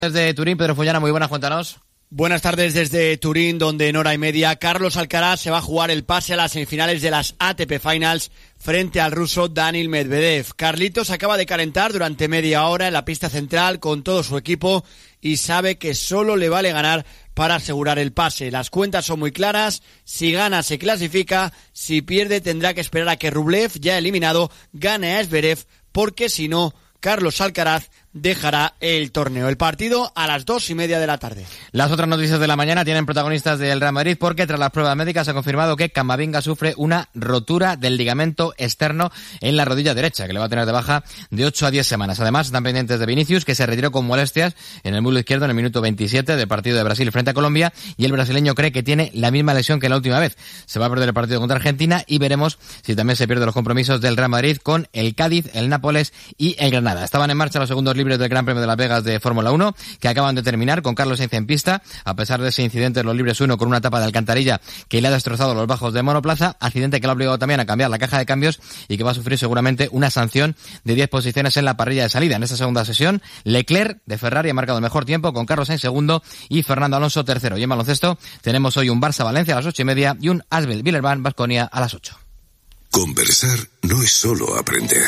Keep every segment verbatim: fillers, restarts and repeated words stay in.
Desde Turín, Pedro Follana, muy buenas, cuéntanos. Buenas tardes desde Turín, donde en hora y media Carlos Alcaraz se va a jugar el pase a las semifinales de las A T P Finals frente al ruso Daniil Medvedev. Carlitos acaba de calentar durante media hora en la pista central con todo su equipo y sabe que solo le vale ganar para asegurar el pase. Las cuentas son muy claras, si gana se clasifica, si pierde tendrá que esperar a que Rublev, ya eliminado, gane a Zverev, porque si no, Carlos Alcaraz dejará el torneo. El partido a las dos y media de la tarde. Las otras noticias de la mañana tienen protagonistas del Real Madrid porque tras las pruebas médicas se ha confirmado que Camavinga sufre una rotura del ligamento externo en la rodilla derecha, que le va a tener de baja de ocho a diez semanas. Además, están pendientes de Vinicius, que se retiró con molestias en el muslo izquierdo en el minuto veintisiete del partido de Brasil frente a Colombia, y el brasileño cree que tiene la misma lesión que la última vez. Se va a perder el partido contra Argentina y veremos si también se pierden los compromisos del Real Madrid con el Cádiz, el Nápoles y el Granada. Estaban en marcha los segundos libres del Gran Premio de Las Vegas de Fórmula uno, que acaban de terminar con Carlos Sainz en pista. A pesar de ese incidente en los libres uno con una tapa de alcantarilla que le ha destrozado los bajos de monoplaza, accidente que le ha obligado también a cambiar la caja de cambios y que va a sufrir seguramente una sanción de diez posiciones en la parrilla de salida. En esta segunda sesión, Leclerc de Ferrari ha marcado el mejor tiempo con Carlos Sainz segundo y Fernando Alonso tercero. Y en baloncesto tenemos hoy un Barça-Valencia a las ocho y media y un Asbel-Villerban-Baskonia a las ocho. Conversar no es solo aprender,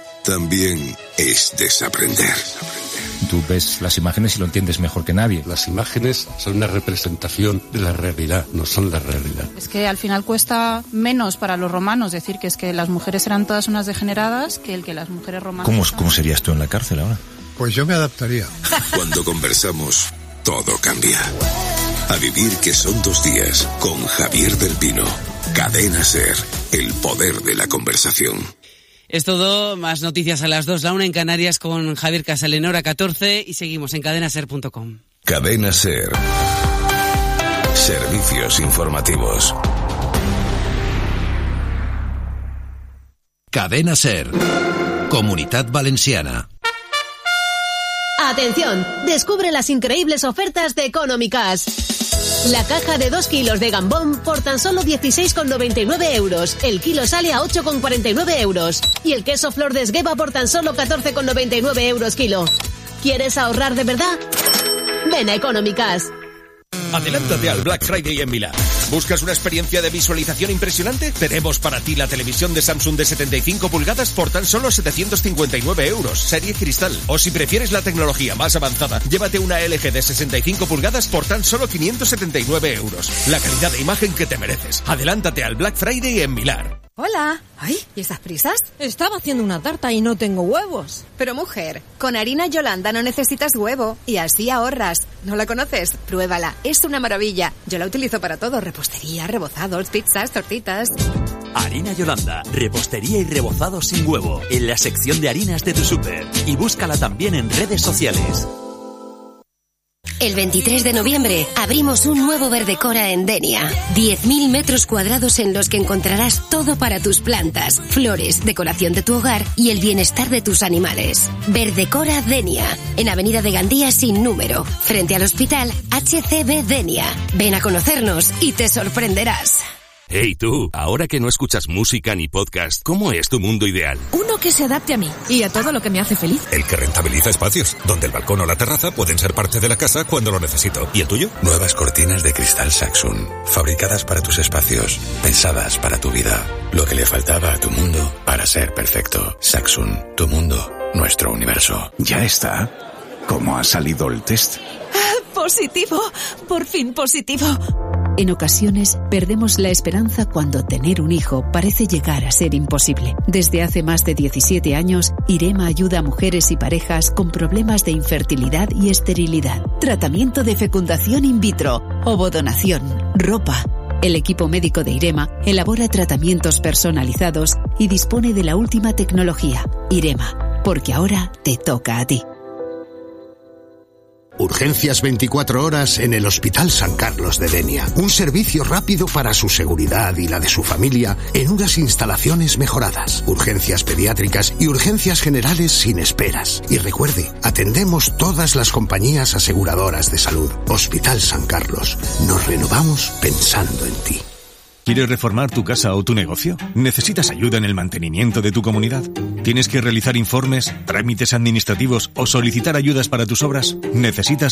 también es desaprender. Tú ves las imágenes y lo entiendes mejor que nadie. Las imágenes son una representación de la realidad, no son la realidad. Es que al final cuesta menos para los romanos decir que es que las mujeres eran todas unas degeneradas que el que las mujeres romanas... ¿Cómo, cómo serías tú en la cárcel ahora? Pues yo me adaptaría. Cuando conversamos, todo cambia. A vivir que son dos días con Javier del Pino. Cadena SER, el poder de la conversación. Es todo, más noticias a las dos, la una en Canarias con Javier Casalén, hora catorce, y seguimos en cadena ser punto com. Cadena SER. Servicios informativos. Cadena SER. Comunitat Valenciana. Atención, descubre las increíbles ofertas de Económicas. La caja de dos kilos de gambón por tan solo dieciséis con noventa y nueve euros. El kilo sale a ocho con cuarenta y nueve euros. Y el queso Flor de Esgueva por tan solo catorce con noventa y nueve euros kilo. ¿Quieres ahorrar de verdad? Ven a Económicas. Adelántate al Black Friday en Milán. ¿Buscas una experiencia de visualización impresionante? Tenemos para ti la televisión de Samsung de setenta y cinco pulgadas por tan solo setecientos cincuenta y nueve euros, serie cristal. O si prefieres la tecnología más avanzada, llévate una L G de sesenta y cinco pulgadas por tan solo quinientos setenta y nueve euros. La calidad de imagen que te mereces. Adelántate al Black Friday en Milán. Hola. Ay, ¿y esas prisas? Estaba haciendo una tarta y no tengo huevos. Pero mujer, con harina Yolanda no necesitas huevo y así ahorras. ¿No la conoces? Pruébala, es una maravilla. Yo la utilizo para todo, repostería, rebozados, pizzas, tortitas. Harina Yolanda, repostería y rebozado sin huevo, en la sección de harinas de tu súper. Y búscala también en redes sociales. El veintitrés de noviembre abrimos un nuevo Verdecora en Denia. diez mil metros cuadrados en los que encontrarás todo para tus plantas, flores, decoración de tu hogar y el bienestar de tus animales. Verdecora Denia, en Avenida de Gandía sin número, frente al Hospital H C B Denia. Ven a conocernos y te sorprenderás. Hey tú, ahora que no escuchas música ni podcast, ¿cómo es tu mundo ideal? Uno que se adapte a mí y a todo lo que me hace feliz. El que rentabiliza espacios, donde el balcón o la terraza pueden ser parte de la casa cuando lo necesito. ¿Y el tuyo? Nuevas cortinas de cristal Saxon, fabricadas para tus espacios, pensadas para tu vida. Lo que le faltaba a tu mundo para ser perfecto. Saxon, tu mundo, nuestro universo. Ya está. ¿Cómo ha salido el test? Positivo, por fin positivo. En ocasiones, perdemos la esperanza cuando tener un hijo parece llegar a ser imposible. Desde hace más de diecisiete años, IREMA ayuda a mujeres y parejas con problemas de infertilidad y esterilidad. Tratamiento de fecundación in vitro, ovodonación, ropa. El equipo médico de IREMA elabora tratamientos personalizados y dispone de la última tecnología. IREMA, porque ahora te toca a ti. Urgencias veinticuatro horas en el Hospital San Carlos de Denia. Un servicio rápido para su seguridad y la de su familia en unas instalaciones mejoradas. Urgencias pediátricas y urgencias generales sin esperas. Y recuerde, atendemos todas las compañías aseguradoras de salud. Hospital San Carlos. Nos renovamos pensando en ti. ¿Quieres reformar tu casa o tu negocio? ¿Necesitas ayuda en el mantenimiento de tu comunidad? ¿Tienes que realizar informes, trámites administrativos o solicitar ayudas para tus obras? ¿Necesitas